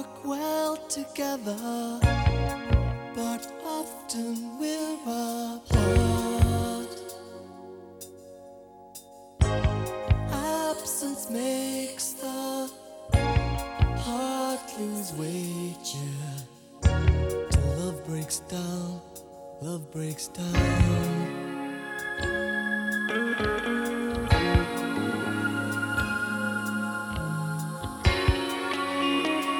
work well together, but often we're apart. Absence makes the heart lose weight, yeah. Till love breaks down, love breaks down.